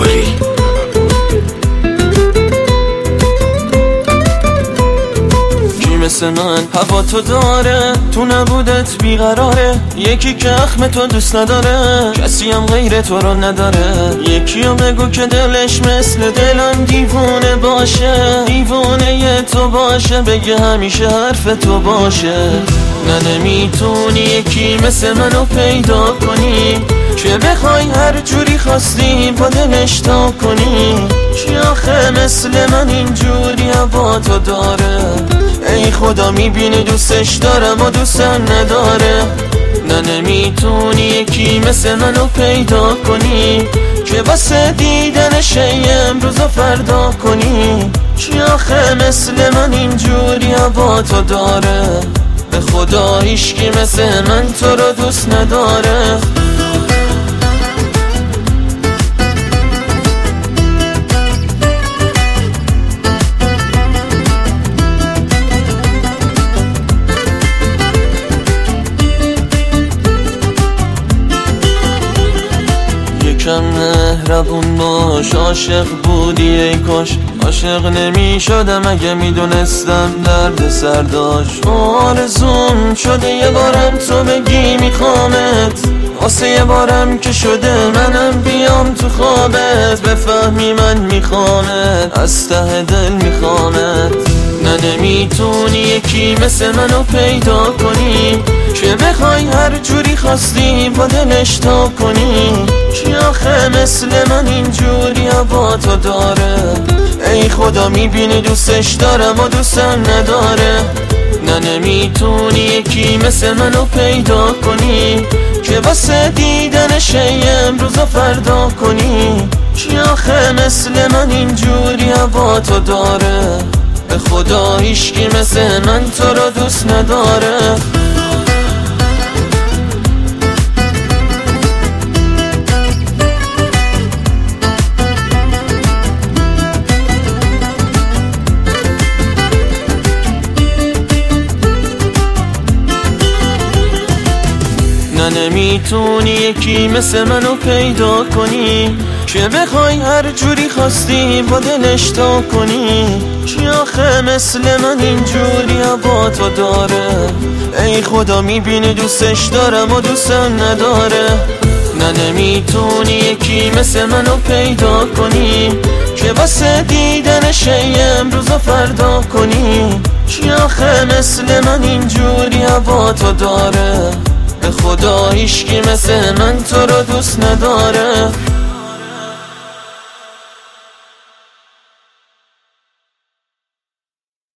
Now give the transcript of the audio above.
گلی. مثل من هوا تو داره، تو نبودت بیقراره. یکی که اخم تو دوست نداره، کسی هم غیر تو رو نداره. یکی رو بگو که دلش مثل دلم دیوونه باشه، دیوونه تو باشه، بگه همیشه حرف تو باشه. نه نمیتونی یکی مثل منو پیدا کنی که بخوای هر جوری خواستی با دلش تا کنی. چی آخه مثل من اینجوری هوا تو داره؟ ای خدا میبینی دوستش دارم و دوستم نداره. نه نمیتونی یکی مثل منو پیدا کنی که واسه دیدنش امروز و فردا کنی. چی آخه مثل من اینجوری هوا تو داره؟ به خدا هیچکی مثل من تو رو دوست نداره. کم مهربون باش، عاشق بودی ای کاش. عاشق نمیشدم اگه میدونستم درد سر داشت. آرزوم شده یه بارم تو بگی میخوامت، واسه یه بارم که شده منم بیام تو خوابت. بفهمی من میخوامت، از ته دل میخوامت. نه نمیتونی یکی مثل منو پیدا کنی که بخوای هر جوری خواستی با دلش تا کنی. چی آخه مثل من اینجوری هوا تو داره؟ ای خدا میبینی دوستش دارم و دوستم نداره. نه نمیتونی یکی مثل منو پیدا کنی که واسه دیدنش امروز و فردا کنی. چی آخه مثل من اینجوری هوا تو داره؟ به خدا هیچکی مثل من تو رو دوست نداره. نه نمیتونی یکی مثل منو پیدا کنی که بخوای هر جوری خواستی با دلش تا کنی. چی آخه مثل من اینجوری هوا تو داره؟ ای خدا میبینی دوستش دارم و دوستم نداره. نه نمیتونی یکی مثل منو پیدا کنی که واسه دیدنش امروز و فردا کنی. چی آخه مثل من اینجوری هوا تو داره؟ به خدا هیچکی مثل من تو رو دوست نداره.